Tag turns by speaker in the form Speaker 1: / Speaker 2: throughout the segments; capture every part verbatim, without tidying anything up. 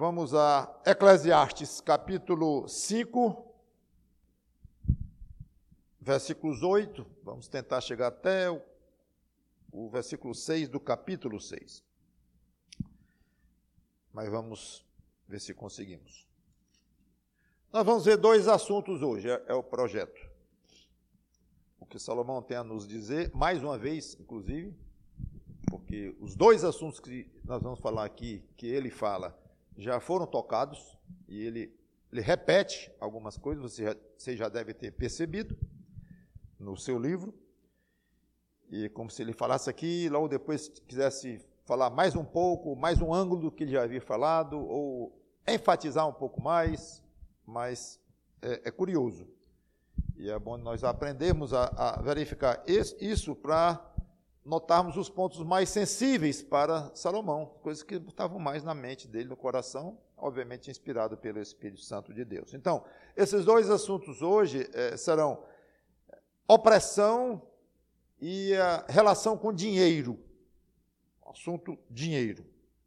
Speaker 1: Vamos a Eclesiastes, capítulo cinco, versículos oito. Vamos tentar chegar até o, o versículo seis do capítulo seis. Mas vamos ver se conseguimos. Nós vamos ver dois assuntos hoje, é, é o projeto. O que Salomão tem a nos dizer, mais uma vez, inclusive, porque os dois assuntos que nós vamos falar aqui, que ele fala, já foram tocados, e ele, ele repete algumas coisas, você já, você já deve ter percebido no seu livro, e como se ele falasse aqui, logo depois quisesse falar mais um pouco, mais um ângulo do que ele já havia falado, ou enfatizar um pouco mais, mas é, é curioso. E é bom nós aprendermos a, a verificar isso para notarmos os pontos mais sensíveis para Salomão, coisas que estavam mais na mente dele, no coração, obviamente inspirado pelo Espírito Santo de Deus. Então, esses dois assuntos hoje eh, serão opressão e a relação com dinheiro. Assunto dinheiro.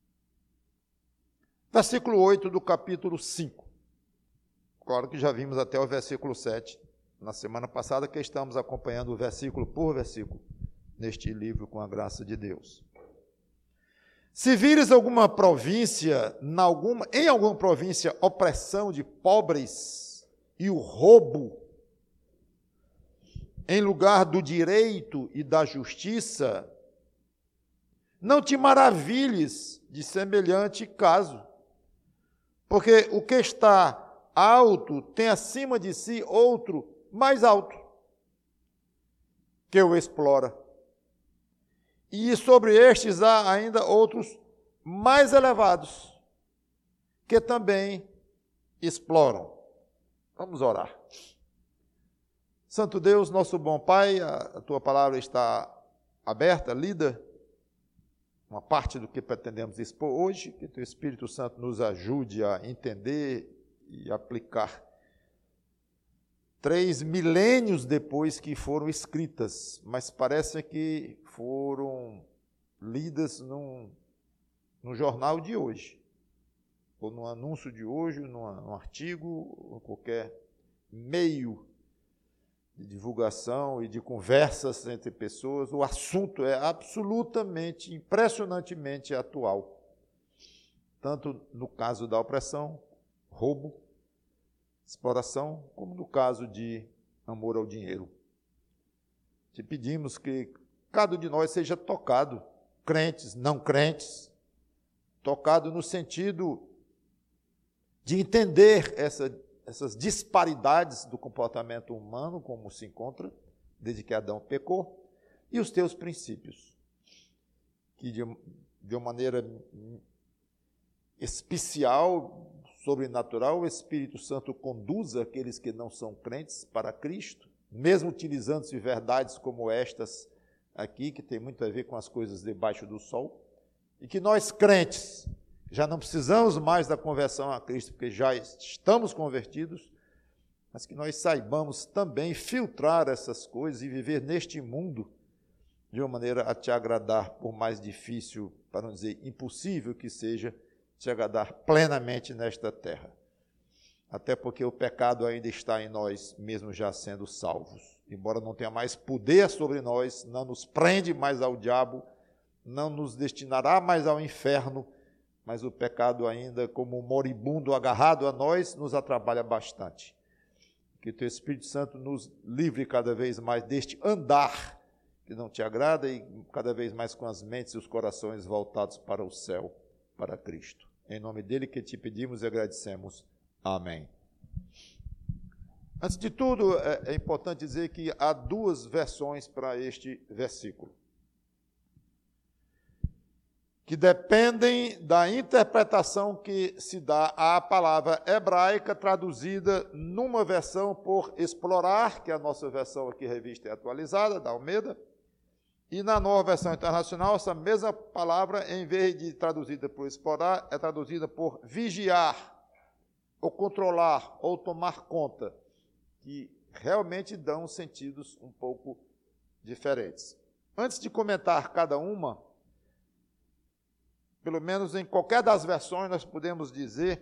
Speaker 1: Versículo oito do capítulo cinco. Claro que já vimos até o versículo sete na semana passada, que estamos acompanhando versículo por versículo neste livro com a graça de Deus. Se vires alguma província, na alguma, em alguma província, opressão de pobres e o roubo, em lugar do direito e da justiça, não te maravilhes de semelhante caso, porque o que está alto tem acima de si outro mais alto, que o explora. E sobre estes há ainda outros mais elevados, que também exploram. Vamos orar. Santo Deus, nosso bom Pai, a tua palavra está aberta, lida, uma parte do que pretendemos expor hoje, que teu Espírito Santo nos ajude a entender e aplicar. Três milênios depois que foram escritas, mas parece que foram lidas num, num jornal de hoje, ou num anúncio de hoje, num, num artigo, ou qualquer meio de divulgação e de conversas entre pessoas. O assunto é absolutamente, impressionantemente atual, tanto no caso da opressão, roubo, exploração, como no caso de amor ao dinheiro. Te pedimos que cada um de nós seja tocado, crentes, não crentes, tocado no sentido de entender essa, essas disparidades do comportamento humano, como se encontra, desde que Adão pecou, e os teus princípios, que de, de uma maneira especial, sobrenatural, o Espírito Santo conduza aqueles que não são crentes para Cristo, mesmo utilizando-se verdades como estas aqui, que tem muito a ver com as coisas debaixo do sol, e que nós crentes já não precisamos mais da conversão a Cristo, porque já estamos convertidos, mas que nós saibamos também filtrar essas coisas e viver neste mundo de uma maneira a te agradar, por mais difícil, para não dizer impossível que seja, te agradar plenamente nesta terra. Até porque o pecado ainda está em nós, mesmo já sendo salvos. Embora não tenha mais poder sobre nós, não nos prende mais ao diabo, não nos destinará mais ao inferno, mas o pecado ainda, como um moribundo agarrado a nós, nos atrapalha bastante. Que o teu Espírito Santo nos livre cada vez mais deste andar que não te agrada e cada vez mais com as mentes e os corações voltados para o céu, para Cristo. Em nome dele que te pedimos e agradecemos. Amém. Antes de tudo, é, é importante dizer que há duas versões para este versículo, que dependem da interpretação que se dá à palavra hebraica, traduzida numa versão por explorar, que é a nossa versão aqui, revista e atualizada, da Almeida, e na nova versão internacional, essa mesma palavra, em vez de traduzida por explorar, é traduzida por vigiar, ou controlar, ou tomar conta, que realmente dão sentidos um pouco diferentes. Antes de comentar cada uma, pelo menos em qualquer das versões, nós podemos dizer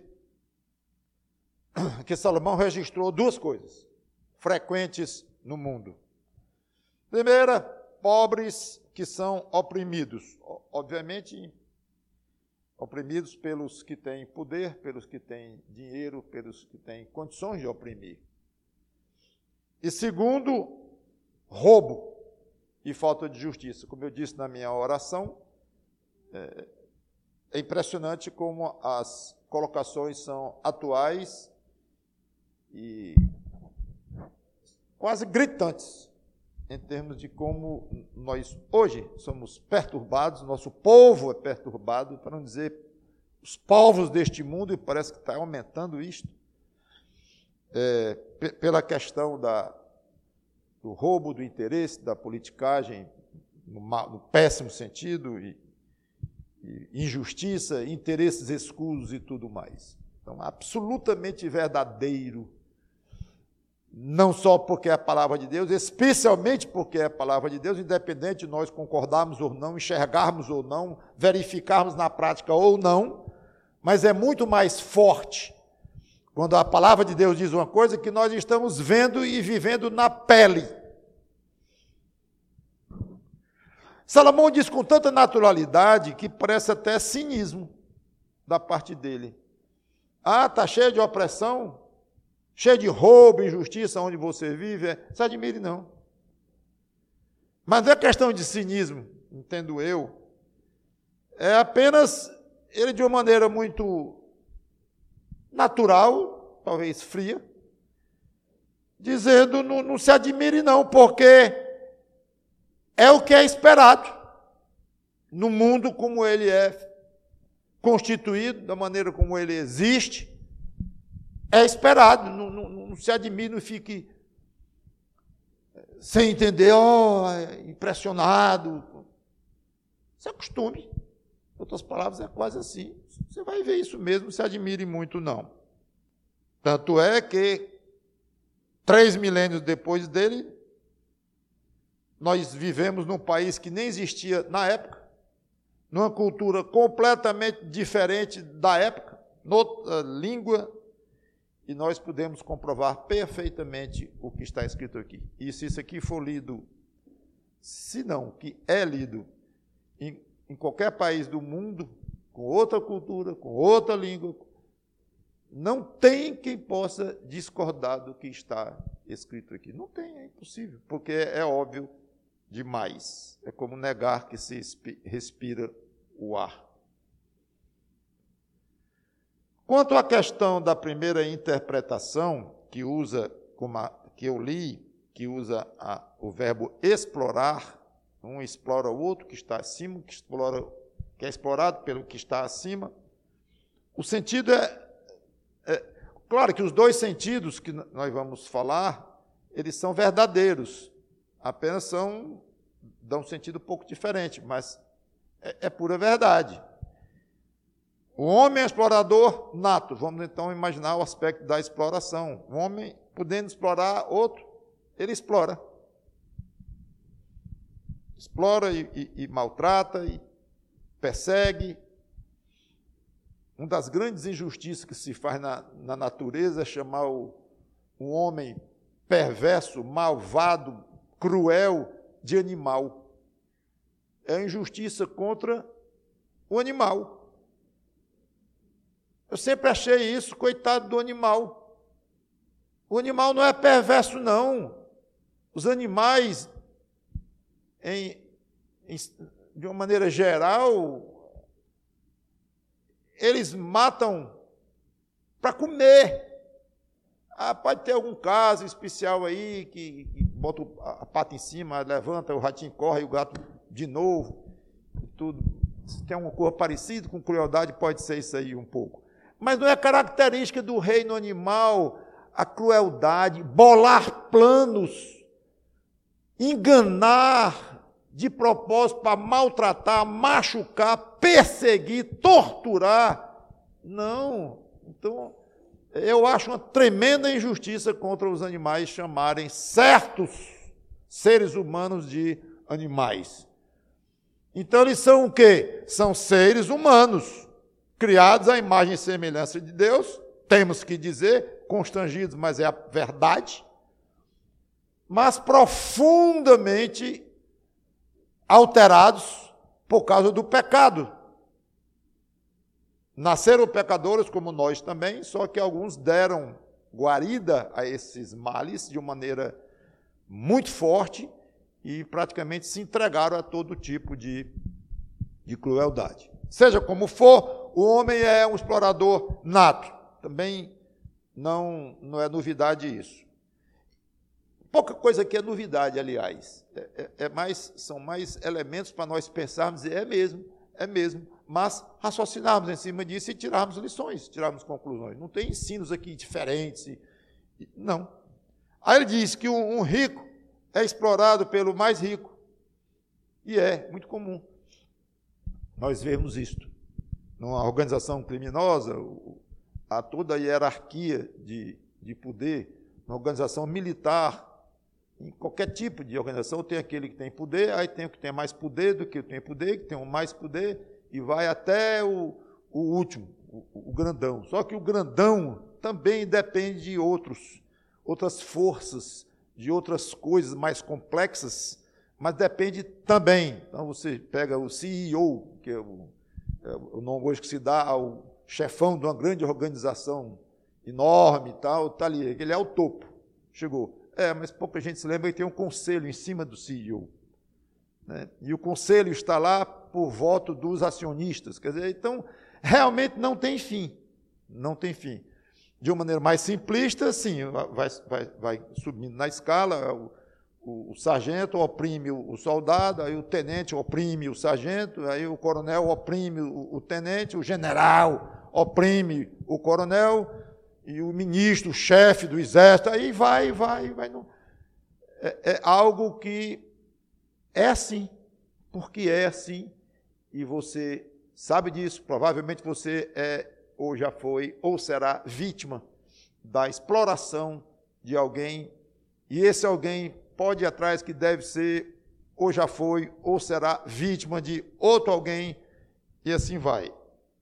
Speaker 1: que Salomão registrou duas coisas frequentes no mundo. Primeira, pobres que são oprimidos. Obviamente, oprimidos pelos que têm poder, pelos que têm dinheiro, pelos que têm condições de oprimir. E segundo, roubo e falta de justiça. Como eu disse na minha oração, é, é impressionante como as colocações são atuais e quase gritantes em termos de como nós hoje somos perturbados, nosso povo é perturbado, para não dizer os povos deste mundo, e parece que está aumentando isto, é, pela questão da, do roubo, do interesse, da politicagem, no, no péssimo sentido, e, e injustiça, interesses escusos e tudo mais. Então, absolutamente verdadeiro, não só porque é a palavra de Deus, especialmente porque é a palavra de Deus, independente de nós concordarmos ou não, enxergarmos ou não, verificarmos na prática ou não, mas é muito mais forte quando a palavra de Deus diz uma coisa que nós estamos vendo e vivendo na pele. Salomão diz com tanta naturalidade que parece até cinismo da parte dele. Ah, está cheio de opressão, cheio de roubo, injustiça onde você vive, é, se admire não. Mas não é questão de cinismo, entendo eu, é apenas ele de uma maneira muito natural, talvez fria, dizendo não, não se admire não, porque é o que é esperado no mundo como ele é constituído, da maneira como ele existe. É esperado, não, não, não se admire, não fique sem entender, oh, impressionado. Se acostume. Em outras palavras, é quase assim. Você vai ver isso mesmo, não se admire muito, não. Tanto é que, três milênios depois dele, nós vivemos num país que nem existia na época, numa cultura completamente diferente da época, noutra língua, e nós podemos comprovar perfeitamente o que está escrito aqui. E se isso aqui for lido, se não, que é lido em, em qualquer país do mundo, com outra cultura, com outra língua, não tem quem possa discordar do que está escrito aqui. Não tem, é impossível, porque é óbvio demais. É como negar que se respira o ar. Quanto à questão da primeira interpretação, que usa, como a, que eu li, que usa a, o verbo explorar, um explora o outro que está acima, que, explora, que é explorado pelo que está acima, o sentido é, é... Claro que os dois sentidos que nós vamos falar, eles são verdadeiros, apenas são, dão um sentido um pouco diferente, mas é, é pura verdade. O homem é explorador nato. Vamos então imaginar o aspecto da exploração. O homem, podendo explorar outro, ele explora. Explora e, e, e maltrata, e persegue. Uma das grandes injustiças que se faz na, na natureza é chamar o, o homem perverso, malvado, cruel, de animal. É a injustiça contra o animal. Eu sempre achei isso, coitado do animal. O animal não é perverso, não. Os animais, em, em, de uma maneira geral, eles matam para comer. Ah, pode ter algum caso especial aí, que, que bota a pata em cima, levanta, o ratinho corre e o gato de novo, e tudo. Se tem uma cor parecida com crueldade, pode ser isso aí um pouco. Mas não é característica do reino animal a crueldade, bolar planos, enganar de propósito para maltratar, machucar, perseguir, torturar. Não. Então, eu acho uma tremenda injustiça contra os animais chamarem certos seres humanos de animais. Então, eles são o quê? São seres humanos, criados à imagem e semelhança de Deus, temos que dizer, constrangidos, mas é a verdade, mas profundamente alterados por causa do pecado. Nasceram pecadores como nós também, só que alguns deram guarida a esses males de uma maneira muito forte e praticamente se entregaram a todo tipo de, de crueldade. Seja como for, o homem é um explorador nato. Também não, não é novidade isso. Pouca coisa aqui é novidade, aliás. É, é, é mais, são mais elementos para nós pensarmos, e é mesmo, é mesmo, mas raciocinarmos em cima disso e tirarmos lições, tirarmos conclusões. Não tem ensinos aqui diferentes. E, e, não. Aí ele diz que um, um rico é explorado pelo mais rico. E é muito comum nós vemos isto. Numa organização criminosa, há toda a hierarquia de, de poder. Na organização militar, em qualquer tipo de organização, tem aquele que tem poder, aí tem o que tem mais poder do que tem poder, que tem o mais poder, e vai até o, o último, o, o grandão. Só que o grandão também depende de outros, outras forças, de outras coisas mais complexas, mas depende também. Então, você pega o C E O, que é o, é o nome hoje que se dá ao chefão de uma grande organização enorme e tal, está ali, ele é o topo, chegou. É, mas pouca gente se lembra que tem um conselho em cima do C E O. Né? E o conselho está lá por voto dos acionistas. Quer dizer, então, realmente não tem fim. Não tem fim. De uma maneira mais simplista, sim, vai, vai, vai subindo na escala, o, o, o sargento oprime o, o soldado, aí o tenente oprime o sargento, aí o coronel oprime o, o tenente, o general oprime o coronel, e o ministro, o chefe do exército, aí vai, vai, vai. Não. É, é algo que é assim, porque é assim, e você sabe disso, provavelmente você é, ou já foi, ou será vítima da exploração de alguém, e esse alguém pode ir atrás que deve ser, ou já foi, ou será vítima de outro alguém, e assim vai.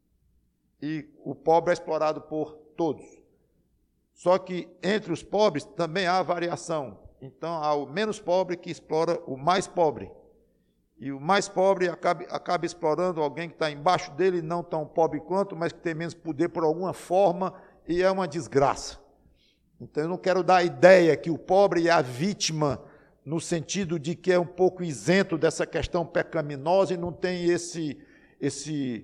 Speaker 1: E o pobre é explorado por todos. Só que entre os pobres também há variação. Então, há o menos pobre que explora o mais pobre. E o mais pobre acaba, acaba explorando alguém que está embaixo dele, não tão pobre quanto, mas que tem menos poder por alguma forma, e é uma desgraça. Então, eu não quero dar a ideia que o pobre é a vítima, no sentido de que é um pouco isento dessa questão pecaminosa e não tem esse, esse,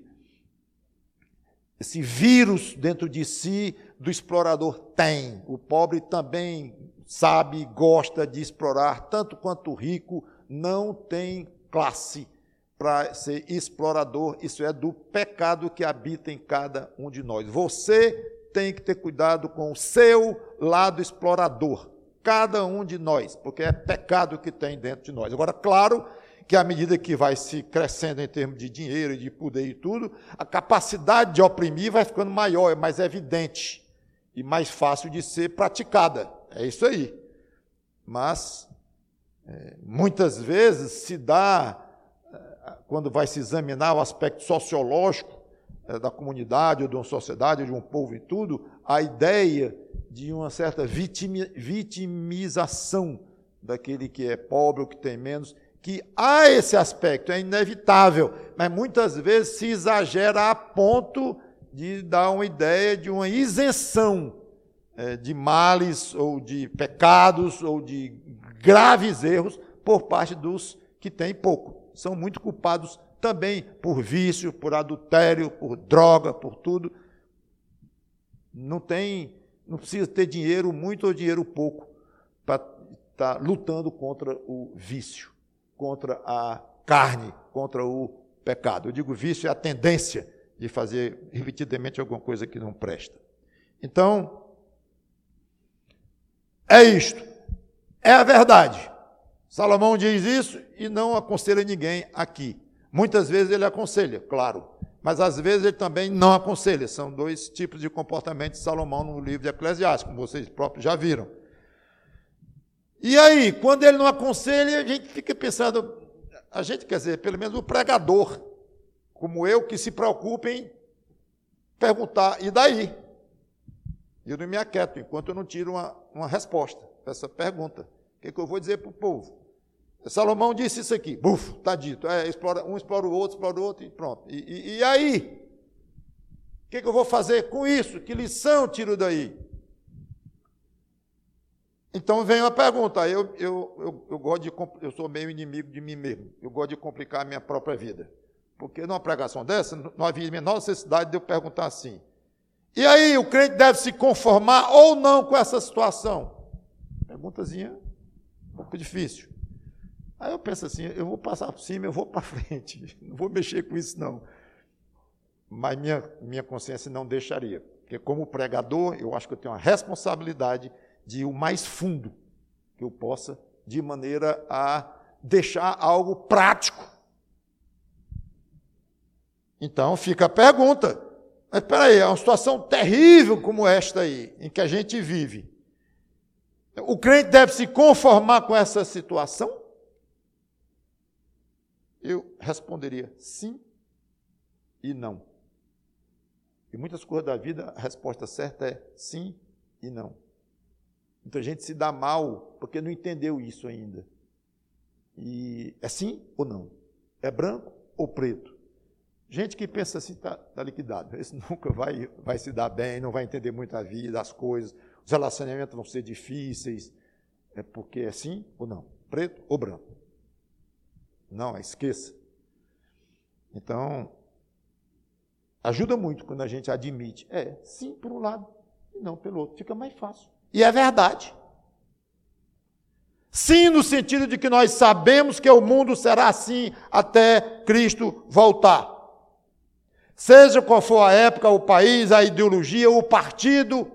Speaker 1: esse vírus dentro de si do explorador. Tem. O pobre também sabe, gosta de explorar, tanto quanto o rico, não tem classe para ser explorador. Isso é do pecado que habita em cada um de nós. Você tem que ter cuidado com o seu lado explorador, cada um de nós, porque é pecado que tem dentro de nós. Agora, claro que à medida que vai se crescendo em termos de dinheiro e de poder e tudo, a capacidade de oprimir vai ficando maior, é mais evidente e mais fácil de ser praticada. É isso aí. Mas, é, muitas vezes, se dá, quando vai se examinar o aspecto sociológico é, da comunidade, ou de uma sociedade, ou de um povo e tudo, a ideia de uma certa vitimi, vitimização daquele que é pobre ou que tem menos, que há esse aspecto, é inevitável, mas muitas vezes se exagera a ponto de dar uma ideia de uma isenção é, de males ou de pecados ou de graves erros por parte dos que têm pouco. São muito culpados também por vício, por adultério, por droga, por tudo. Não tem, não precisa ter dinheiro muito ou dinheiro pouco para estar lutando contra o vício, contra a carne, contra o pecado. Eu digo vício é a tendência de fazer repetidamente alguma coisa que não presta. Então, é isto. É a verdade. Salomão diz isso e não aconselha ninguém aqui. Muitas vezes ele aconselha, claro, mas às vezes ele também não aconselha. São dois tipos de comportamento de Salomão no livro de Eclesiastes, como vocês próprios já viram. E aí, quando ele não aconselha, a gente fica pensando, a gente, quer dizer, pelo menos o pregador, como eu, que se preocupa em perguntar, e daí? Eu não me aquieto, enquanto eu não tiro uma, uma resposta para essa pergunta. O que, que eu vou dizer para o povo? Salomão disse isso aqui, bufo, está dito. É, explora, um explora o outro, explora o outro e pronto. E, e, e aí? O que, que eu vou fazer com isso? Que lição eu tiro daí? Então vem uma pergunta. Eu, eu, eu, eu, gosto de, eu sou meio inimigo de mim mesmo. Eu gosto de complicar a minha própria vida. Porque numa pregação dessa, não havia a menor necessidade de eu perguntar assim. E aí, o crente deve se conformar ou não com essa situação? Perguntazinha um pouco difícil. Aí eu penso assim, eu vou passar por cima, eu vou para frente. Não vou mexer com isso, não. Mas minha, minha consciência não deixaria. Porque como pregador, eu acho que eu tenho uma responsabilidade de ir o mais fundo que eu possa, de maneira a deixar algo prático. Então fica a pergunta, mas espera aí, é uma situação terrível como esta aí, em que a gente vive. O crente deve se conformar com essa situação? Eu responderia sim e não. Em muitas coisas da vida, a resposta certa é sim e não. Muita gente se dá mal porque não entendeu isso ainda. E é sim ou não? É branco ou preto? Gente que pensa assim, está tá liquidado. Esse nunca vai, vai se dar bem, não vai entender muito a vida, as coisas. Os relacionamentos vão ser difíceis. É porque é sim ou não? Preto ou branco? Não, esqueça. Então, ajuda muito quando a gente admite. É, sim por um lado e não pelo outro. Fica mais fácil. E é verdade. Sim, no sentido de que nós sabemos que o mundo será assim até Cristo voltar. Seja qual for a época, o país, a ideologia, o partido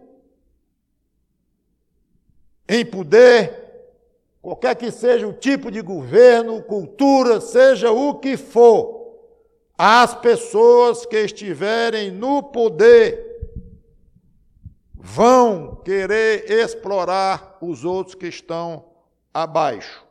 Speaker 1: em poder, qualquer que seja o tipo de governo, cultura, seja o que for, as pessoas que estiverem no poder vão querer explorar os outros que estão abaixo.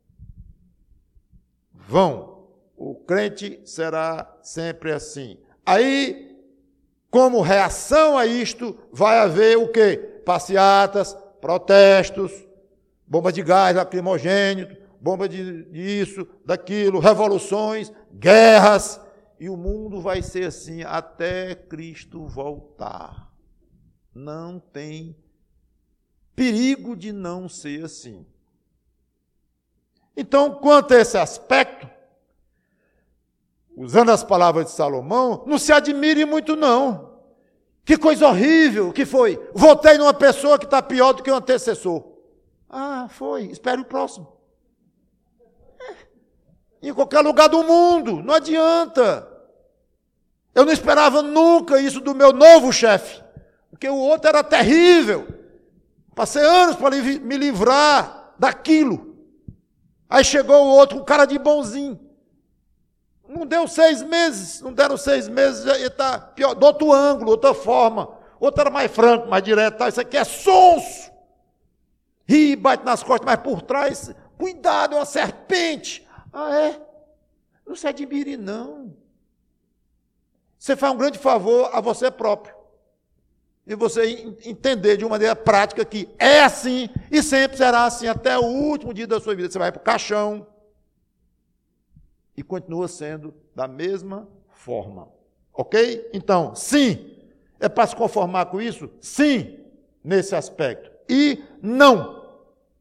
Speaker 1: Vão. O crente será sempre assim. Aí, como reação a isto, vai haver o quê? Passeatas, protestos, bomba de gás lacrimogêneo, bomba de disso, daquilo, revoluções, guerras, e o mundo vai ser assim até Cristo voltar. Não tem perigo de não ser assim. Então, quanto a esse aspecto, usando as palavras de Salomão, não se admire muito, não. Que coisa horrível que foi. Votei numa pessoa que está pior do que o antecessor. Ah, foi. Espere o próximo. É. Em qualquer lugar do mundo. Não adianta. Eu não esperava nunca isso do meu novo chefe. Porque o outro era terrível. Passei anos para me livrar daquilo. Aí chegou o outro, um cara de bonzinho. Não deu seis meses, não deram seis meses, já está pior, de outro ângulo, outra forma. Outro era mais franco, mais direto. Tá? Isso aqui é sonso. Ri, bate nas costas, mas por trás, cuidado, é uma serpente. Ah, é? Não se admire, não. Você faz um grande favor a você próprio. E você entender de uma maneira prática que é assim e sempre será assim até o último dia da sua vida. Você vai para o caixão e continua sendo da mesma forma. Ok? Então, sim, é para se conformar com isso? Sim, nesse aspecto. E não.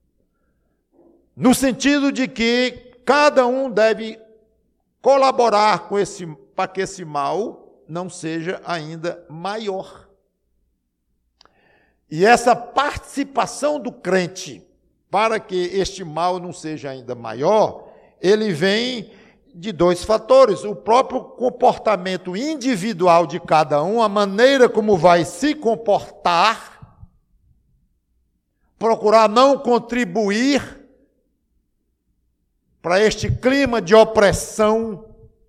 Speaker 1: No sentido de que cada um deve colaborar com esse, para que esse mal não seja ainda maior. E essa participação do crente, para que este mal não seja ainda maior, ele vem de dois fatores. O próprio comportamento individual de cada um, a maneira como vai se comportar, procurar não contribuir para este clima de opressão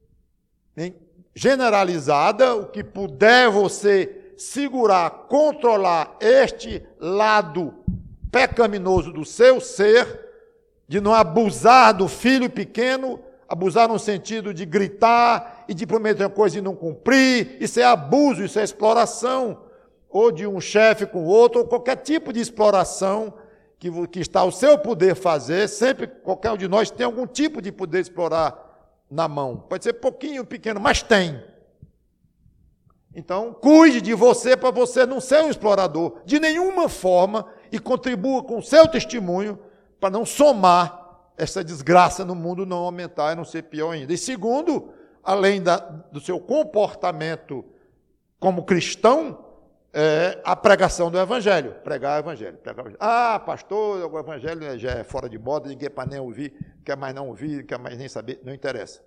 Speaker 1: generalizada, o que puder você segurar, controlar este lado pecaminoso do seu ser, de não abusar do filho pequeno, Abusar no sentido de gritar e de prometer uma coisa e não cumprir. Isso é abuso, isso é exploração. Ou de um chefe com outro, ou qualquer tipo de exploração que, que está ao seu poder fazer. Sempre, qualquer um de nós tem algum tipo de poder explorar na mão. Pode ser pouquinho, pequeno, mas tem. Então, cuide de você para você não ser um explorador de nenhuma forma e contribua com o seu testemunho para não somar essa desgraça no mundo, não aumentar e não ser pior ainda. E segundo, além da, do seu comportamento como cristão, é a pregação do Evangelho. Pregar o Evangelho. Pregar o Evangelho. Ah, pastor, o Evangelho já é fora de moda, ninguém para nem ouvir, quer mais não ouvir, quer mais nem saber, não interessa.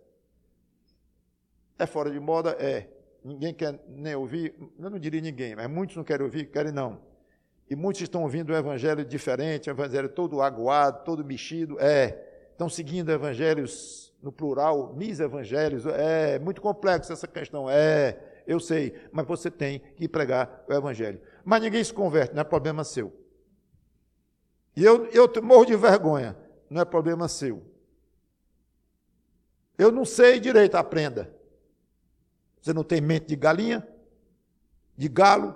Speaker 1: É fora de moda? É. Ninguém quer nem ouvir, eu não diria ninguém, mas muitos não querem ouvir, querem não. E muitos estão ouvindo o Evangelho diferente, o Evangelho todo aguado, todo mexido, é. Estão seguindo evangelhos no plural, mis-evangelhos, é muito complexo essa questão, é. Eu sei, mas você tem que pregar o Evangelho. Mas ninguém se converte, não é problema seu. E eu, eu morro de vergonha, não é problema seu. Eu não sei direito, aprenda. Você não tem mente de galinha, de galo,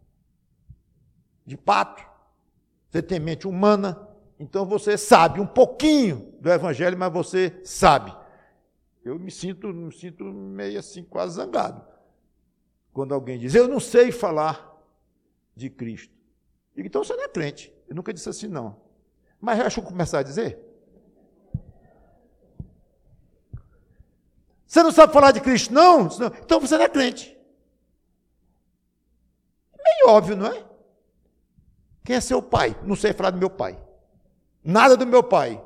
Speaker 1: de pato. Você tem mente humana, então você sabe um pouquinho do Evangelho, mas você sabe. Eu me sinto, me sinto meio assim, quase zangado. Quando alguém diz, eu não sei falar de Cristo. Digo, então você não é crente. Eu nunca disse assim, não. Mas deixa eu começar a dizer. Você não sabe falar de Cristo, não? Então você não é crente. Meio óbvio, não é? Quem é seu pai? Não sei falar do meu pai. Nada do meu pai.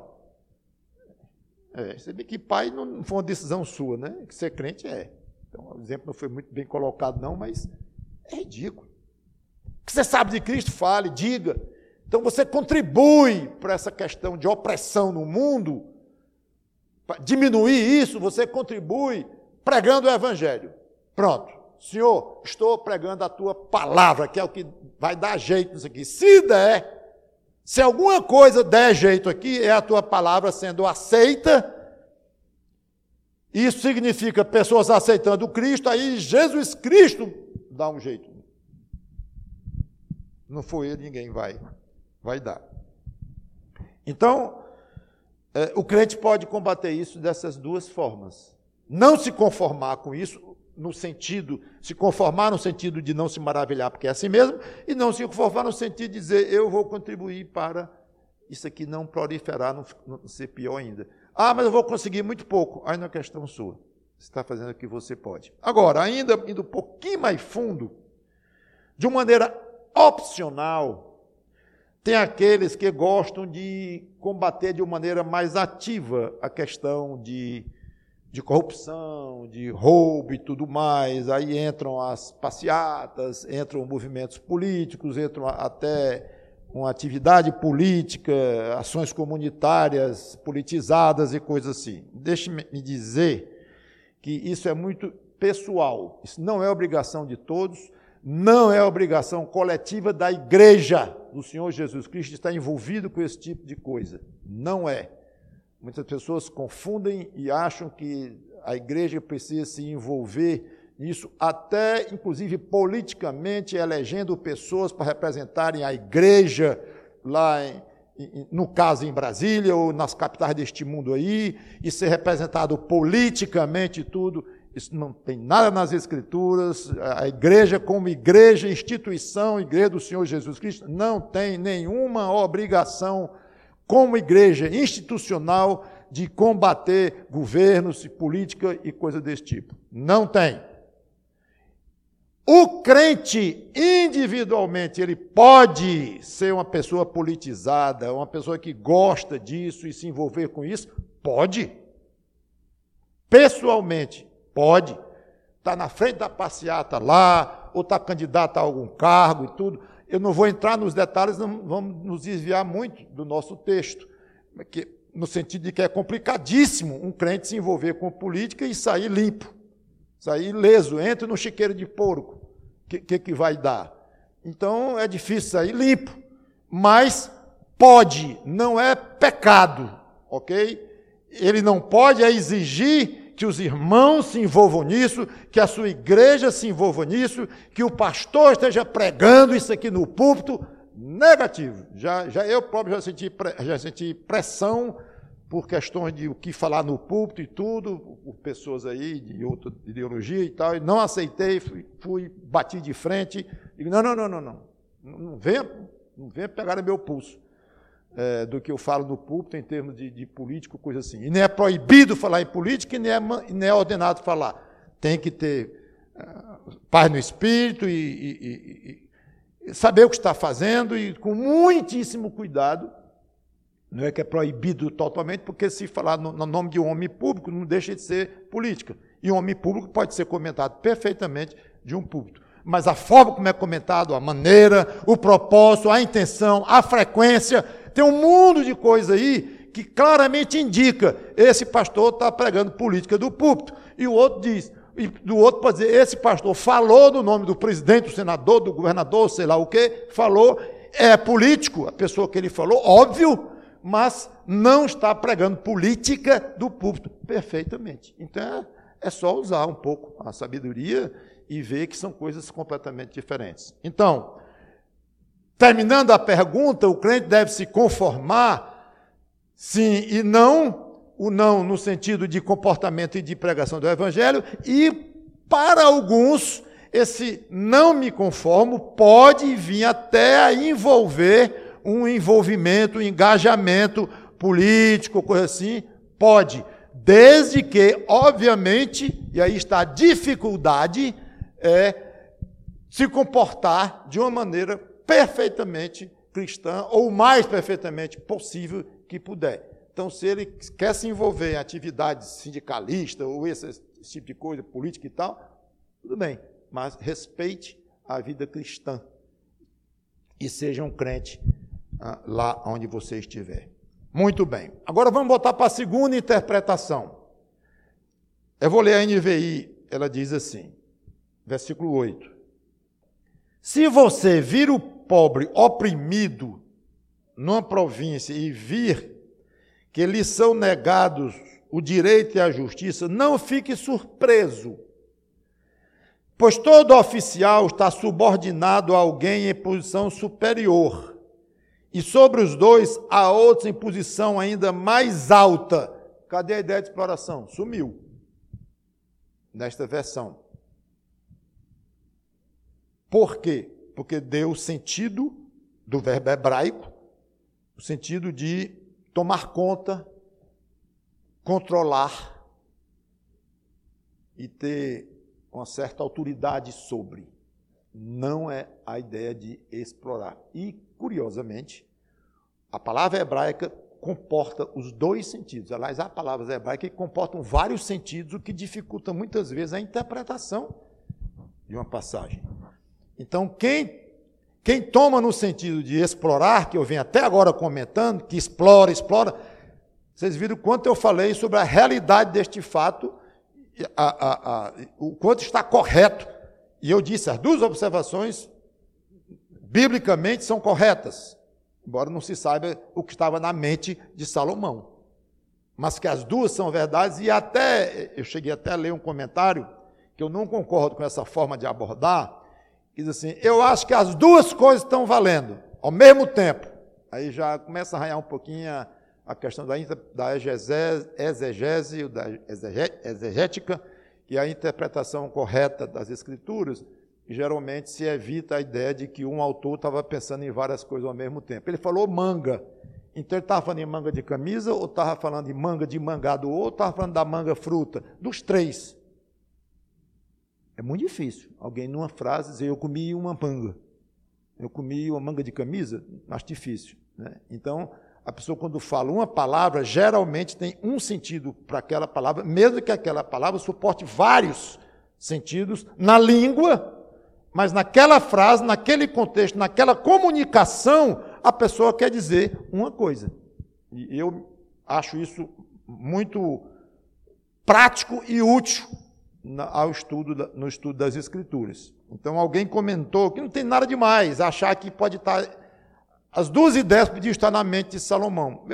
Speaker 1: É, você vê que pai não foi uma decisão sua, né? Que ser crente é. Então, o exemplo não foi muito bem colocado, não, mas é ridículo. O que você sabe de Cristo, fale, diga. Então, você contribui para essa questão de opressão no mundo. Para diminuir isso, você contribui pregando o Evangelho. Pronto. Senhor, estou pregando a tua palavra, que é o que vai dar jeito nisso aqui. Se der, se alguma coisa der jeito aqui, é a tua palavra sendo aceita. Isso significa pessoas aceitando Cristo, aí Jesus Cristo dá um jeito. Não foi ele, ninguém vai, vai dar. Então, é, o crente pode combater isso dessas duas formas. Não se conformar com isso, no sentido, se conformar no sentido de não se maravilhar, porque é assim mesmo, e não se conformar no sentido de dizer, eu vou contribuir para isso aqui não proliferar, não, não ser pior ainda. Ah, mas eu vou conseguir muito pouco. Aí não é questão sua. Você está fazendo o que você pode. Agora, ainda indo um pouquinho mais fundo, de uma maneira opcional, tem aqueles que gostam de combater de uma maneira mais ativa a questão de, de corrupção, de roubo e tudo mais. Aí entram as passeatas, entram movimentos políticos, entram até uma atividade política, ações comunitárias politizadas e coisas assim. Deixe-me dizer que isso é muito pessoal. Isso não é obrigação de todos, não é obrigação coletiva da igreja do Senhor Jesus Cristo estar envolvido com esse tipo de coisa. Não é. Muitas pessoas confundem e acham que a igreja precisa se envolver nisso, até, inclusive, politicamente, elegendo pessoas para representarem a igreja lá, em, em, no caso, em Brasília, ou nas capitais deste mundo aí, e ser representado politicamente e tudo. Isso não tem nada nas Escrituras. A igreja, como igreja, instituição, igreja do Senhor Jesus Cristo, não tem nenhuma obrigação, como igreja institucional, de combater governos, política e coisa desse tipo. Não tem. O crente, individualmente, ele pode ser uma pessoa politizada, uma pessoa que gosta disso e se envolver com isso? Pode. Pessoalmente, pode. Está na frente da passeata lá, ou está candidato a algum cargo e tudo. Eu não vou entrar nos detalhes, não vamos nos desviar muito do nosso texto, porque, no sentido de que é complicadíssimo um crente se envolver com política e sair limpo. Sair ileso, entra no chiqueiro de porco, o que, que, que vai dar? Então, é difícil sair limpo, mas pode, não é pecado, ok? ele não pode exigir que os irmãos se envolvam nisso, que a sua igreja se envolva nisso, que o pastor esteja pregando isso aqui no púlpito. Negativo. Já, já eu próprio já senti, já senti pressão por questões de o que falar no púlpito e tudo, por pessoas aí de outra ideologia e tal, e não aceitei, fui, fui bati de frente, digo, não, não, não, não, não, não venha, não venha pegar no meu pulso. É, do que eu falo no púlpito em termos de, de político, coisa assim. E nem é proibido falar em política e nem é, nem é ordenado falar. Tem que ter uh, paz no espírito e, e, e, e saber o que está fazendo e com muitíssimo cuidado. Não é que é proibido totalmente, porque se falar no, no nome de um homem público, não deixa de ser política. E um homem público pode ser comentado perfeitamente de um púlpito. Mas a forma como é comentado, a maneira, o propósito, a intenção, a frequência... Tem um mundo de coisa aí que claramente indica esse pastor está pregando política do púlpito. E o outro diz, e do outro pode dizer, esse pastor falou no nome do presidente, do senador, do governador, sei lá o quê, falou, é político, a pessoa que ele falou, óbvio, mas não está pregando política do púlpito perfeitamente. Então é só usar um pouco a sabedoria e ver que são coisas completamente diferentes. Então, terminando a pergunta, o crente deve se conformar, sim e não, o não no sentido de comportamento e de pregação do Evangelho, e para alguns, esse não me conformo pode vir até a envolver um envolvimento, um engajamento político, coisa assim, pode, desde que, obviamente, e aí está a dificuldade, é se comportar de uma maneira perfeitamente cristã, ou o mais perfeitamente possível que puder. Então, se ele quer se envolver em atividades sindicalistas, ou esse, esse tipo de coisa, política e tal, tudo bem, mas respeite a vida cristã e seja um crente ah, lá onde você estiver. Muito bem. Agora vamos voltar para a segunda interpretação. Eu vou ler a N V I, ela diz assim, versículo oito. Se você vir o pobre oprimido numa província e vir que lhe são negados o direito e a justiça, não fique surpreso, pois todo oficial está subordinado a alguém em posição superior, e sobre os dois há outros em posição ainda mais alta. Cadê a ideia de exploração? Sumiu nesta versão. Por quê? Porque deu o sentido do verbo hebraico, o sentido de tomar conta, controlar e ter uma certa autoridade sobre. Não é a ideia de explorar. E, curiosamente, a palavra hebraica comporta os dois sentidos. Aliás, há palavras hebraicas que comportam vários sentidos, o que dificulta muitas vezes a interpretação de uma passagem. Então, quem, quem toma no sentido de explorar, que eu venho até agora comentando, que explora, explora, vocês viram o quanto eu falei sobre a realidade deste fato, a, a, a, o quanto está correto. E eu disse, as duas observações, biblicamente, são corretas, embora não se saiba o que estava na mente de Salomão. Mas que as duas são verdades, e até, eu cheguei até a ler um comentário, que eu não concordo com essa forma de abordar, diz assim, eu acho que as duas coisas estão valendo, ao mesmo tempo. Aí já começa a arranhar um pouquinho a, a questão da, da exegese, da exegética, que é a interpretação correta das Escrituras, e geralmente se evita a ideia de que um autor estava pensando em várias coisas ao mesmo tempo. Ele falou manga, então ele estava falando em manga de camisa, ou estava falando de manga de mangá do outro, ou estava falando da manga fruta, dos três. É muito difícil alguém, numa frase, dizer, eu comi uma manga. Eu comi uma manga de camisa? Acho difícil, né? Então, a pessoa, quando fala uma palavra, geralmente tem um sentido para aquela palavra, mesmo que aquela palavra suporte vários sentidos na língua, mas naquela frase, naquele contexto, naquela comunicação, a pessoa quer dizer uma coisa. E eu acho isso muito prático e útil ao estudo, no estudo das Escrituras. Então, alguém comentou que não tem nada demais, achar que pode estar... As duas ideias podiam estar na mente de Salomão. Eu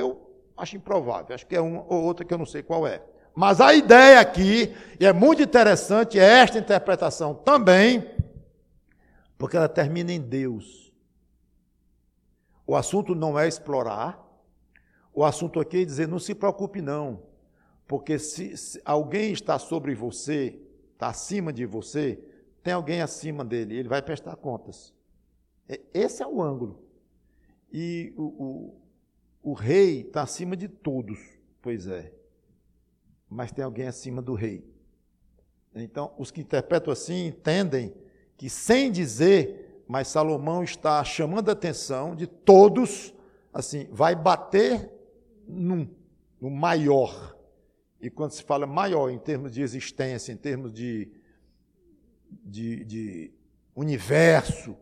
Speaker 1: acho improvável, acho que é uma ou outra que eu não sei qual é. Mas a ideia aqui, e é muito interessante, é esta interpretação também, porque ela termina em Deus. O assunto não é explorar, o assunto aqui é dizer, não se preocupe não, porque se, se alguém está sobre você, está acima de você, tem alguém acima dele, ele vai prestar contas. Esse é o ângulo. E o, o, o rei está acima de todos, pois é, mas tem alguém acima do rei. Então, os que interpretam assim entendem que, sem dizer, mas Salomão está chamando a atenção de todos, assim, vai bater num, no maior. E quando se fala maior, em termos de existência, em termos de, de, de universo,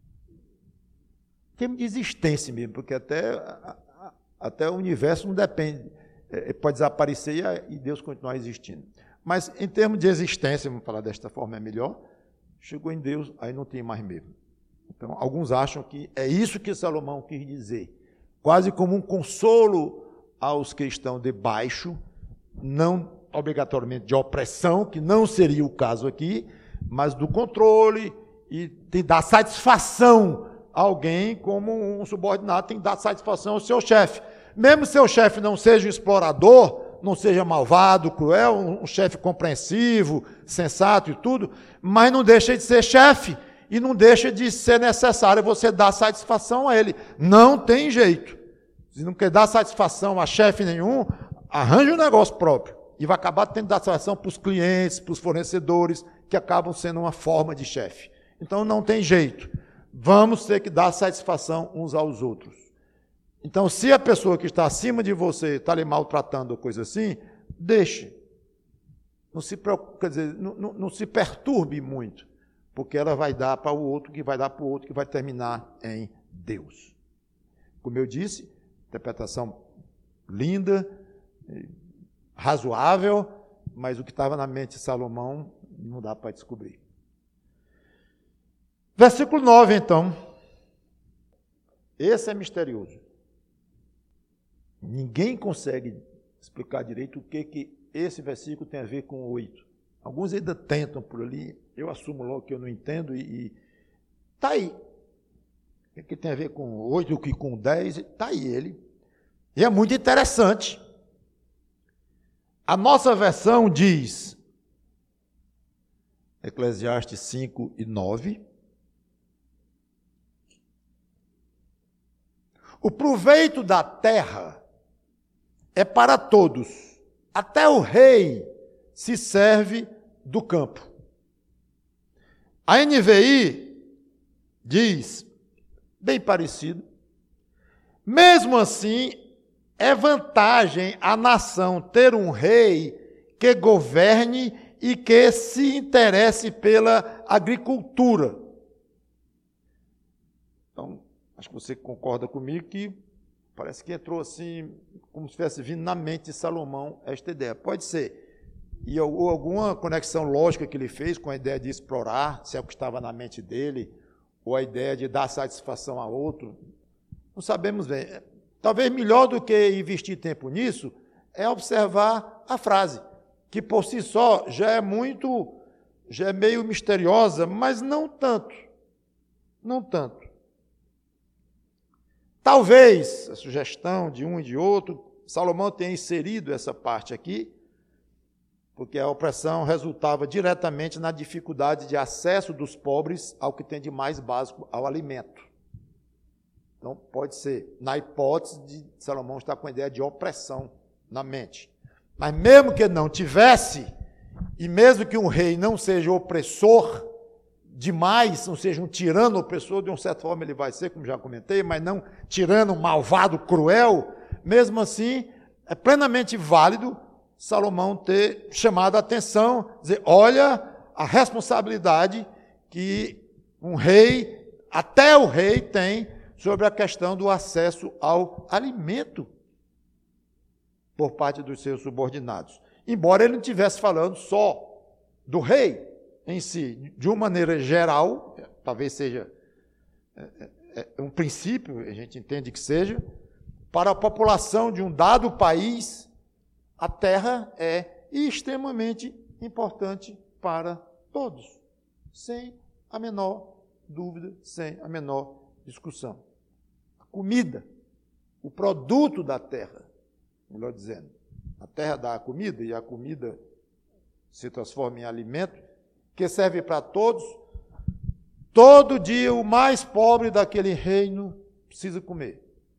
Speaker 1: em termos de existência mesmo, porque até, até o universo não depende, pode desaparecer e Deus continuar existindo. Mas em termos de existência, vamos falar desta forma, é melhor, chegou em Deus, aí não tem mais mesmo. Então, alguns acham que é isso que Salomão quis dizer, quase como um consolo aos que estão debaixo, não obrigatoriamente de opressão, que não seria o caso aqui, mas do controle e de dar satisfação a alguém, como um subordinado tem que dar satisfação ao seu chefe. Mesmo seu chefe não seja um explorador, não seja malvado, cruel, um chefe compreensivo, sensato e tudo, mas não deixa de ser chefe e não deixa de ser necessário você dar satisfação a ele. Não tem jeito. Se não quer dar satisfação a chefe nenhum, arranja um negócio próprio e vai acabar tendo que dar satisfação para os clientes, para os fornecedores, que acabam sendo uma forma de chefe. Então não tem jeito. Vamos ter que dar satisfação uns aos outros. Então, se a pessoa que está acima de você está lhe maltratando ou coisa assim, deixe. Não se preocupe, quer dizer, não, não, não se perturbe muito, porque ela vai dar para o outro, que vai dar para o outro, que vai terminar em Deus. Como eu disse, interpretação linda, razoável, mas o que estava na mente de Salomão não dá para descobrir. Versículo nove, então. Esse é misterioso. Ninguém consegue explicar direito o que, que esse versículo tem a ver com o oito. Alguns ainda tentam por ali, eu assumo logo que eu não entendo e está aí. O que, que tem a ver com o oito, o que com o dez, está aí ele. E é muito interessante. A nossa versão diz, Eclesiastes cinco e nove, o proveito da terra é para todos, até o rei se serve do campo. A N V I diz, bem parecido, mesmo assim, é vantagem a nação ter um rei que governe e que se interesse pela agricultura. Então, acho que você concorda comigo que parece que entrou assim, como se tivesse vindo na mente de Salomão esta ideia. Pode ser. E ou alguma conexão lógica que ele fez com a ideia de explorar, se é o que estava na mente dele, ou a ideia de dar satisfação a outro. Não sabemos bem. Talvez melhor do que investir tempo nisso é observar a frase, que por si só já é muito, já é meio misteriosa, mas não tanto. Não tanto. Talvez, a sugestão de um e de outro, Salomão tenha inserido essa parte aqui, porque a opressão resultava diretamente na dificuldade de acesso dos pobres ao que tem de mais básico, ao alimento. Então, pode ser, na hipótese de Salomão estar com a ideia de opressão na mente. Mas mesmo que não tivesse, e mesmo que um rei não seja opressor demais, não seja um tirano opressor, de uma certa forma ele vai ser, como já comentei, mas não tirano, malvado, cruel, mesmo assim, é plenamente válido Salomão ter chamado a atenção, dizer, olha a responsabilidade que um rei, até o rei tem, sobre a questão do acesso ao alimento por parte dos seus subordinados. Embora ele não estivesse falando só do rei em si, de uma maneira geral, talvez seja é, é, um princípio, a gente entende que seja, para a população de um dado país, a terra é extremamente importante para todos, sem a menor dúvida, sem a menor discussão. A comida, o produto da terra, melhor dizendo, a terra dá a comida e a comida se transforma em alimento que serve para todos. Todo dia o mais pobre daquele reino precisa comer.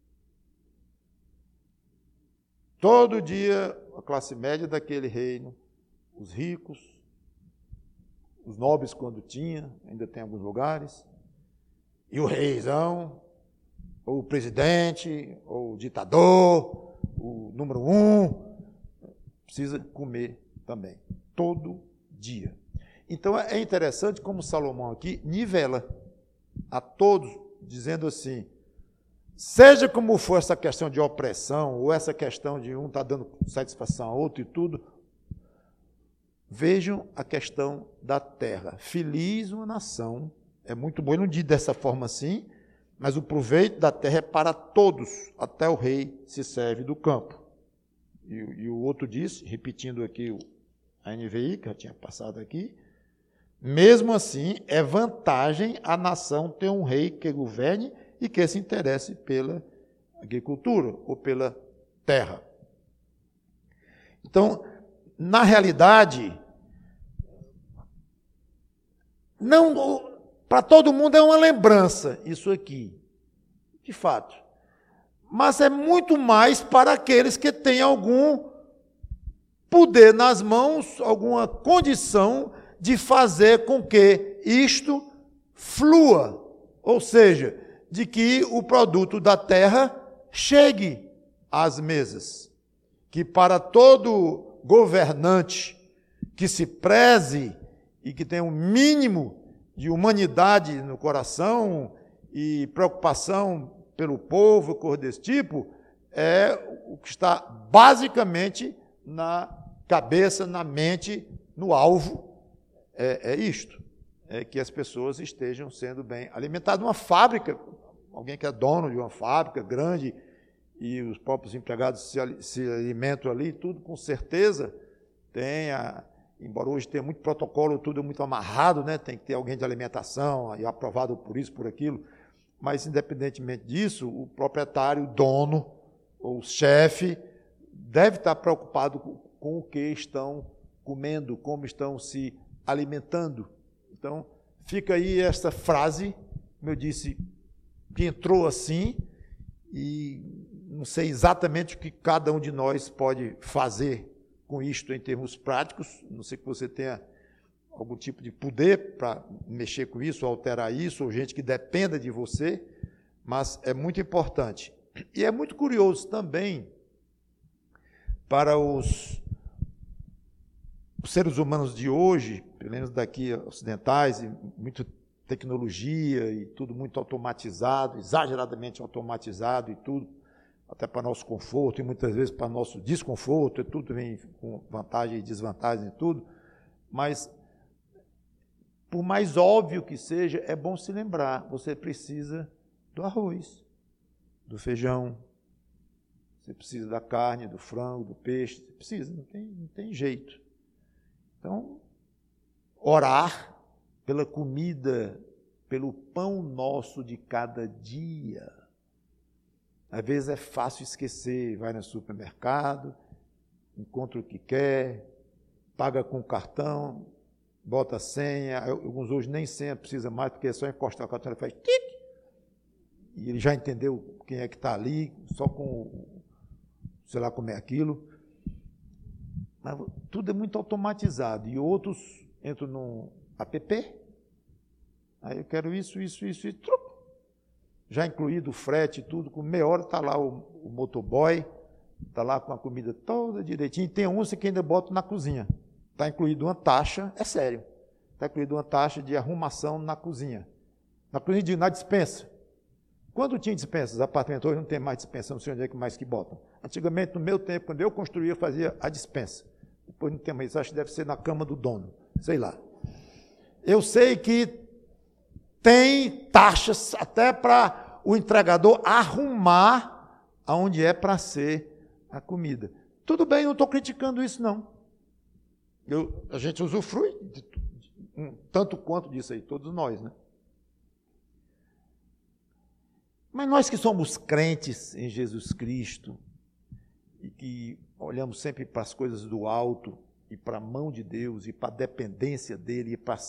Speaker 1: Todo dia a classe média daquele reino, os ricos, os nobres quando tinha, ainda tem alguns lugares, e o reizão, ou o presidente, ou o ditador, o número um, precisa comer também, todo dia. Então é interessante como Salomão aqui nivela a todos, dizendo assim, seja como for essa questão de opressão, ou essa questão de um estar dando satisfação a outro e tudo, vejam a questão da terra. Feliz uma nação, é muito bom, eu não digo dessa forma assim, mas o proveito da terra é para todos, até o rei se serve do campo. E, e o outro disse, repetindo aqui a N V I, que já tinha passado aqui, mesmo assim, é vantagem a nação ter um rei que governe e que se interesse pela agricultura ou pela terra. Então, na realidade, não, para todo mundo é uma lembrança isso aqui, de fato. Mas é muito mais para aqueles que têm algum poder nas mãos, alguma condição de fazer com que isto flua, ou seja, de que o produto da terra chegue às mesas. Que para todo governante que se preze e que tenha um mínimo de humanidade no coração e preocupação pelo povo, coisa desse tipo, é o que está basicamente na cabeça, na mente, no alvo, é, é isto, é que as pessoas estejam sendo bem alimentadas. Uma fábrica, alguém que é dono de uma fábrica grande e os próprios empregados se, se alimentam ali, tudo com certeza tem, a, embora hoje tenha muito protocolo, tudo muito amarrado, né? Tem que ter alguém de alimentação e aprovado por isso, por aquilo, mas independentemente disso, o proprietário, o dono ou o chefe deve estar preocupado com, com o que estão comendo, como estão se alimentando. Então, fica aí esta frase, como eu disse, que entrou assim, e não sei exatamente o que cada um de nós pode fazer com isto em termos práticos, não sei que você tenha algum tipo de poder para mexer com isso, alterar isso, ou gente que dependa de você, mas é muito importante. E é muito curioso também para os, os seres humanos de hoje, pelo menos daqui ocidentais, e muita tecnologia e tudo muito automatizado, exageradamente automatizado e tudo, até para nosso conforto e muitas vezes para nosso desconforto, e tudo vem com vantagem e desvantagem e tudo, mas por mais óbvio que seja, é bom se lembrar, você precisa do arroz, do feijão, você precisa da carne, do frango, do peixe, você precisa, não tem, não tem jeito. Então, orar pela comida, pelo pão nosso de cada dia. Às vezes é fácil esquecer, vai no supermercado, encontra o que quer, paga com cartão, bota a senha, alguns hoje nem senha precisa mais, porque é só encostar o cartão e faz tic, e ele já entendeu quem é que está ali, só com, sei lá como é aquilo. Mas tudo é muito automatizado, e outros entram no app, aí eu quero isso, isso, isso, e truc, já incluído o frete e tudo, com meia hora está lá o, o motoboy, está lá com a comida toda direitinho, e tem uns que ainda botam na cozinha. Está incluído uma taxa, é sério, está incluído uma taxa de arrumação na cozinha. Na cozinha, na dispensa. Quando tinha dispensa, os apartamentos hoje não tem mais dispensa, não sei onde é que mais que botam. Antigamente, no meu tempo, quando eu construía, eu fazia a dispensa. Depois não tem mais, acho que deve ser na cama do dono, sei lá. Eu sei que tem taxas até para o entregador arrumar aonde é para ser a comida. Tudo bem, não estou criticando isso, não. Eu, a gente usufrui de, de, um, tanto quanto disso aí, todos nós, né? Mas nós que somos crentes em Jesus Cristo, e que olhamos sempre para as coisas do alto, e para a mão de Deus, e para a dependência dEle, e, para,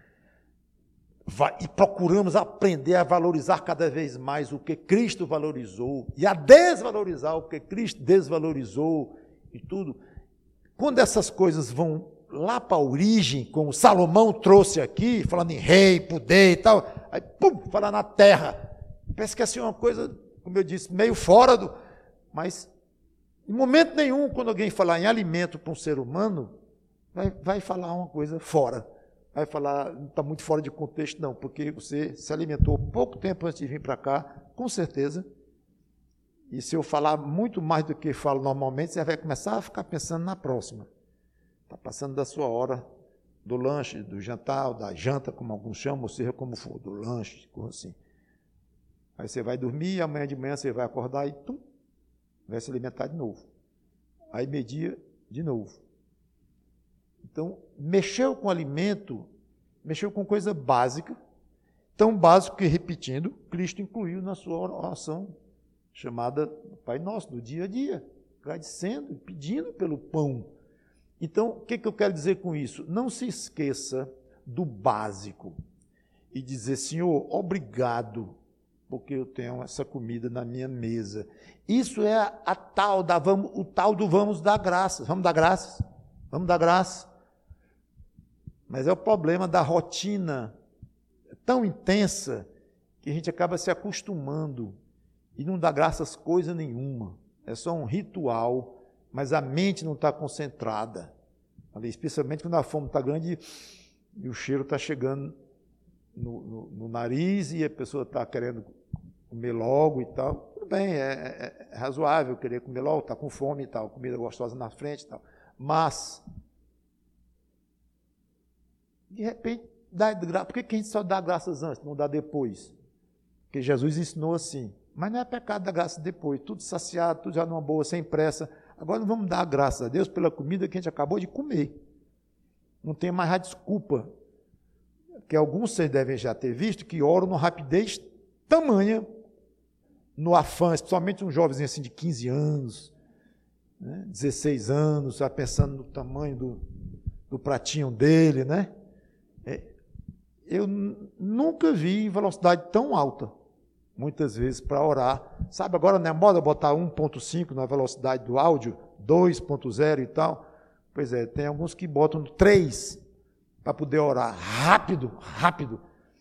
Speaker 1: e procuramos aprender a valorizar cada vez mais o que Cristo valorizou, e a desvalorizar o que Cristo desvalorizou, e tudo. Quando essas coisas vão lá para a origem, como Salomão trouxe aqui, falando em rei, poder e tal, aí, pum, fala na terra. Parece que é assim uma coisa, como eu disse, meio fora do... Mas, em momento nenhum, quando alguém falar em alimento para um ser humano, vai, vai falar uma coisa fora. Vai falar, não está muito fora de contexto, não, porque você se alimentou pouco tempo antes de vir para cá, com certeza. E se eu falar muito mais do que falo normalmente, você vai começar a ficar pensando na próxima. Está passando da sua hora do lanche, do jantar, da janta, como alguns chamam, ou seja, como for, do lanche, como assim. Aí você vai dormir, amanhã de manhã você vai acordar e tum, vai se alimentar de novo. Aí meio-dia, de novo. Então, mexeu com alimento, mexeu com coisa básica, tão básico que, repetindo, Cristo incluiu na sua oração, chamada Pai Nosso, do dia a dia, agradecendo, pedindo pelo pão. Então, o que, que eu quero dizer com isso? Não se esqueça do básico e dizer, Senhor, obrigado, porque eu tenho essa comida na minha mesa. Isso é a, a tal da, vamos, o tal do vamos dar graças. Vamos dar graças? Vamos dar graças. Mas é o problema da rotina tão intensa que a gente acaba se acostumando e não dá graças coisa nenhuma. É só um ritual, mas a mente não está concentrada. Ali, especialmente quando a fome está grande e o cheiro está chegando no, no, no nariz e a pessoa está querendo comer logo e tal. Tudo bem, é, é, é razoável querer comer logo, está com fome e tal, comida gostosa na frente e tal. Mas, de repente, dá, por que a gente só dá graças antes, não dá depois? Porque Jesus ensinou assim. Mas não é pecado dar graças depois, tudo saciado, tudo já numa boa, sem pressa. Agora não vamos dar graças a Deus pela comida que a gente acabou de comer. Não tem mais a desculpa. Que alguns vocês devem já ter visto, que oram numa rapidez tamanha, no afã, especialmente um jovenzinho assim de quinze anos, né, dezesseis anos, já pensando no tamanho do, do pratinho dele, né? É, eu nunca vi velocidade tão alta, muitas vezes, para orar. Sabe, agora não é moda botar um ponto cinco na velocidade do áudio, dois ponto zero e tal? Pois é, tem alguns que botam três para poder orar rápido, rápido.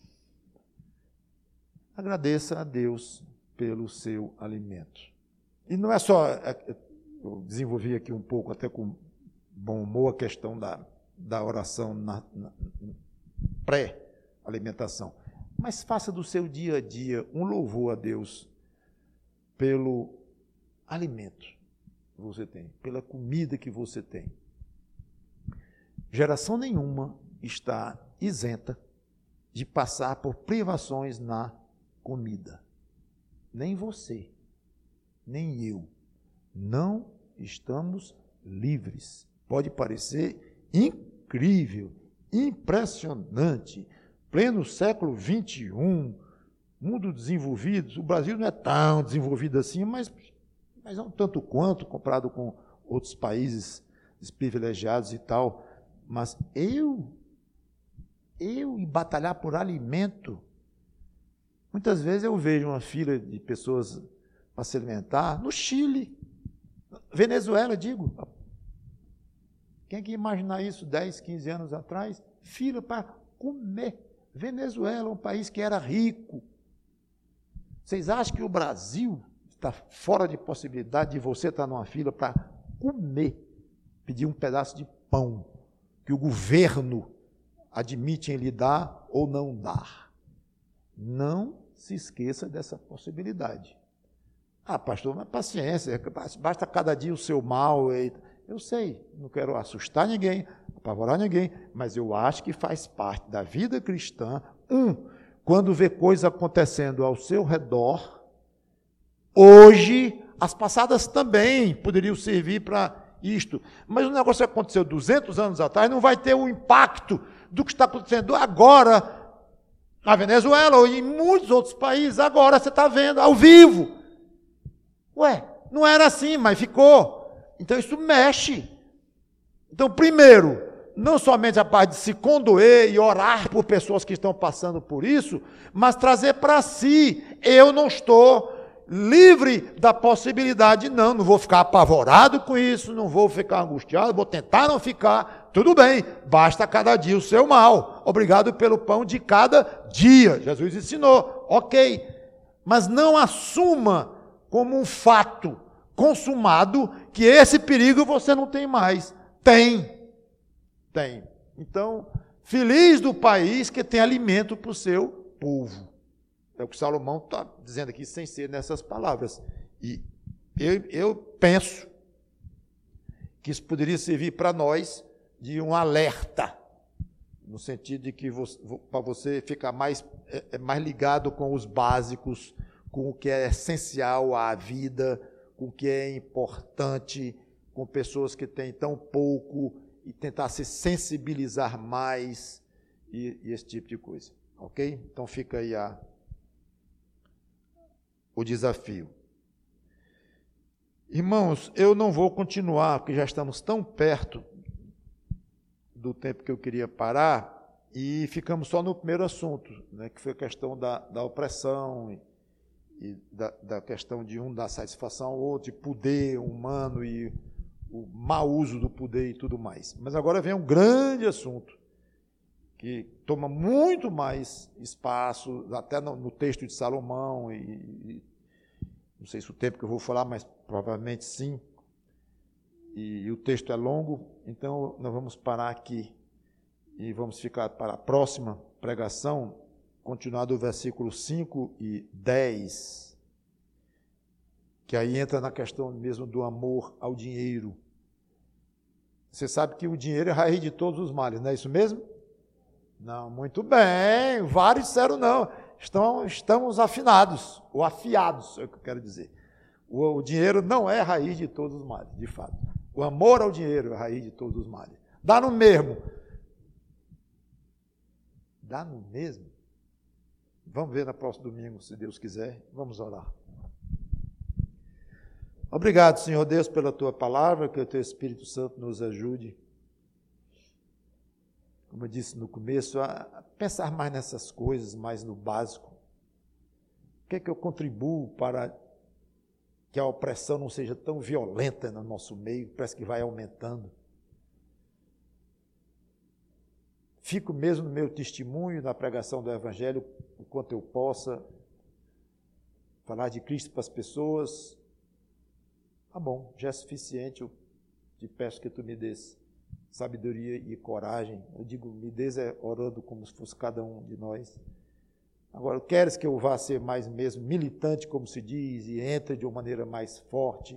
Speaker 1: Agradeça a Deus pelo seu alimento. E não é só, eu desenvolvi aqui um pouco, até com bom humor, a questão da, da oração na, na pré-alimentação. Mas faça do seu dia a dia um louvor a Deus pelo alimento que você tem, pela comida que você tem. Geração nenhuma está isenta de passar por privações na comida. Nem você, nem eu. Não estamos livres. Pode parecer incrível, impressionante. Pleno século vinte e um, mundo desenvolvido. O Brasil não é tão desenvolvido assim, mas, mas é um tanto quanto comparado com outros países desprivilegiados e tal. Mas eu, eu e batalhar por alimento, muitas vezes eu vejo uma fila de pessoas para se alimentar no Chile, Venezuela, digo. Quem é que ia imaginar isso dez, quinze anos atrás? Fila para comer. Venezuela, um país que era rico. Vocês acham que o Brasil está fora de possibilidade de você estar numa fila para comer, pedir um pedaço de pão que o governo admite em lhe dar ou não dar? Não se esqueça dessa possibilidade. Ah, pastor, mas paciência, basta cada dia o seu mal. Eu sei, não quero assustar ninguém, apavorar ninguém, mas eu acho que faz parte da vida cristã. Um, quando vê coisa acontecendo ao seu redor, hoje, as passadas também poderiam servir para isto. Mas o negócio que aconteceu duzentos anos atrás não vai ter o impacto do que está acontecendo agora na Venezuela ou em muitos outros países. Agora você está vendo, ao vivo. Ué, não era assim, mas ficou. Então isso mexe. Então, primeiro, não somente a parte de se condoer e orar por pessoas que estão passando por isso, mas trazer para si. Eu não estou livre da possibilidade, não, não vou ficar apavorado com isso, não vou ficar angustiado, vou tentar não ficar. Tudo bem, basta cada dia o seu mal. Obrigado pelo pão de cada dia. Jesus ensinou, ok. Mas não assuma como um fato consumado que esse perigo você não tem mais. Tem. Tem. Então, feliz do país que tem alimento para o seu povo. É o que Salomão está dizendo aqui, sem ser nessas palavras. E eu, eu penso que isso poderia servir para nós de um alerta, no sentido de que para você ficar mais, é, mais ligado com os básicos, com o que é essencial à vida, com o que é importante, com pessoas que têm tão pouco, e tentar se sensibilizar mais, e, e esse tipo de coisa. Ok? Então fica aí a, o desafio. Irmãos, eu não vou continuar, porque já estamos tão perto do tempo que eu queria parar, e ficamos só no primeiro assunto, né, que foi a questão da, da opressão, e, e da, da questão de um dar satisfação ao outro, de poder humano e o mau uso do poder e tudo mais. Mas agora vem um grande assunto, que toma muito mais espaço, até no, no texto de Salomão, e, e não sei se o tempo que eu vou falar, mas provavelmente sim, e, e o texto é longo, então nós vamos parar aqui e vamos ficar para a próxima pregação, continuar do versículo cinco e dez, que aí entra na questão mesmo do amor ao dinheiro. Você sabe que o dinheiro é a raiz de todos os males, não é isso mesmo? Não, muito bem, vários disseram não. Estão, estamos afinados, ou afiados, é o que eu quero dizer. O, o dinheiro não é a raiz de todos os males, de fato. O amor ao dinheiro é a raiz de todos os males. Dá no mesmo. Dá no mesmo? Vamos ver no próximo domingo, se Deus quiser. Vamos orar. Obrigado, Senhor Deus, pela Tua palavra, que o Teu Espírito Santo nos ajude, como eu disse no começo, a pensar mais nessas coisas, mais no básico. O que é que eu contribuo para que a opressão não seja tão violenta no nosso meio, parece que vai aumentando. Fico mesmo no meu testemunho, na pregação do Evangelho, o quanto eu possa falar de Cristo para as pessoas. Tá bom, já é suficiente, eu te peço que tu me dês sabedoria e coragem. Eu digo, me dês é orando como se fosse cada um de nós. Agora, queres que eu vá ser mais mesmo militante, como se diz, e entre de uma maneira mais forte?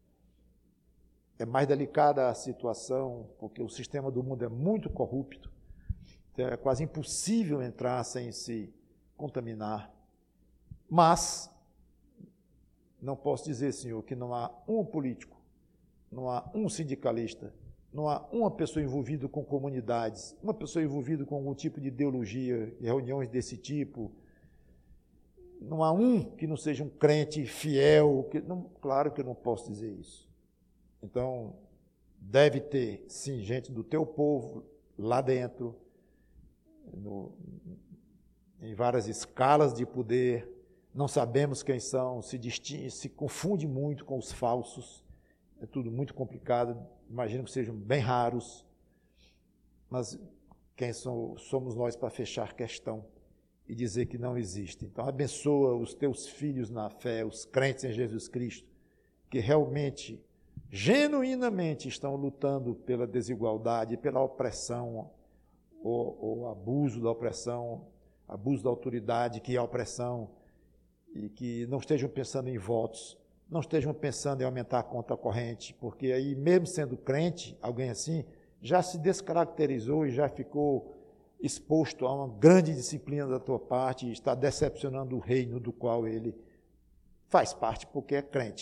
Speaker 1: É mais delicada a situação, porque o sistema do mundo é muito corrupto. Então é quase impossível entrar sem se contaminar. Mas não posso dizer, Senhor, que não há um político, não há um sindicalista, não há uma pessoa envolvida com comunidades, uma pessoa envolvida com algum tipo de ideologia, reuniões desse tipo. Não há um que não seja um crente fiel. Que não, claro que eu não posso dizer isso. Então, deve ter, sim, gente do teu povo lá dentro, no, em várias escalas de poder. Não sabemos quem são, se distingue, se confunde muito com os falsos. É tudo muito complicado. Imagino que sejam bem raros. Mas quem são, somos nós para fechar questão e dizer que não existe? Então, abençoa os teus filhos na fé, os crentes em Jesus Cristo, que realmente, genuinamente estão lutando pela desigualdade, pela opressão, ou, ou abuso da opressão, abuso da autoridade, que é a opressão, e que não estejam pensando em votos, não estejam pensando em aumentar a conta corrente, porque aí, mesmo sendo crente, alguém assim, já se descaracterizou e já ficou exposto a uma grande disciplina da tua parte e está decepcionando o reino do qual ele faz parte, porque é crente.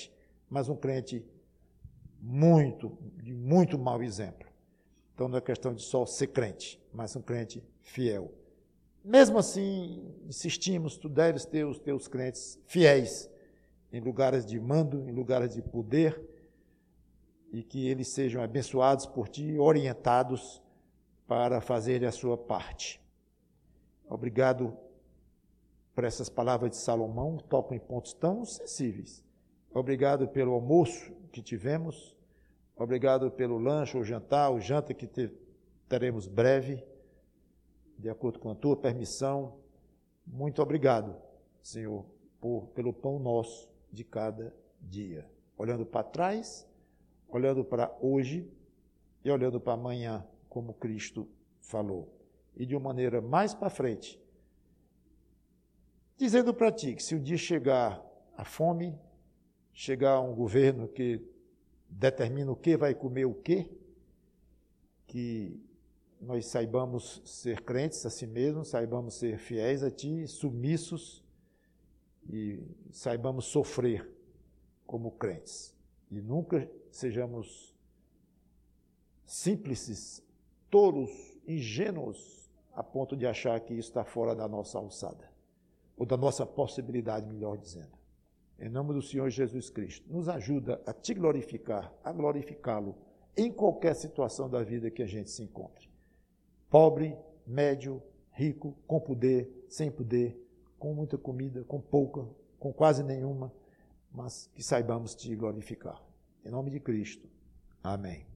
Speaker 1: mas um crente muito, de muito mau exemplo. Então não é questão de só ser crente, mas um crente fiel. Mesmo assim, insistimos, tu deves ter os teus crentes fiéis em lugares de mando, em lugares de poder, e que eles sejam abençoados por ti, orientados para fazerem a sua parte. Obrigado por essas palavras de Salomão, tocam em pontos tão sensíveis. Obrigado pelo almoço que tivemos, obrigado pelo lanche ou jantar, o janta que te, teremos breve, de acordo com a tua permissão. Muito obrigado, Senhor, por, pelo pão nosso de cada dia. Olhando para trás, olhando para hoje e olhando para amanhã, como Cristo falou. E de uma maneira mais para frente, dizendo para ti que se um dia chegar a fome, chegar um governo que determina o que vai comer o quê, que nós saibamos ser crentes a si mesmos, saibamos ser fiéis a ti, submissos, e saibamos sofrer como crentes. E nunca sejamos simples, tolos, ingênuos, a ponto de achar que isso está fora da nossa alçada, ou da nossa possibilidade, melhor dizendo. Em nome do Senhor Jesus Cristo, nos ajuda a te glorificar, a glorificá-lo em qualquer situação da vida que a gente se encontre. Pobre, médio, rico, com poder, sem poder, com muita comida, com pouca, com quase nenhuma, mas que saibamos te glorificar. Em nome de Cristo. Amém.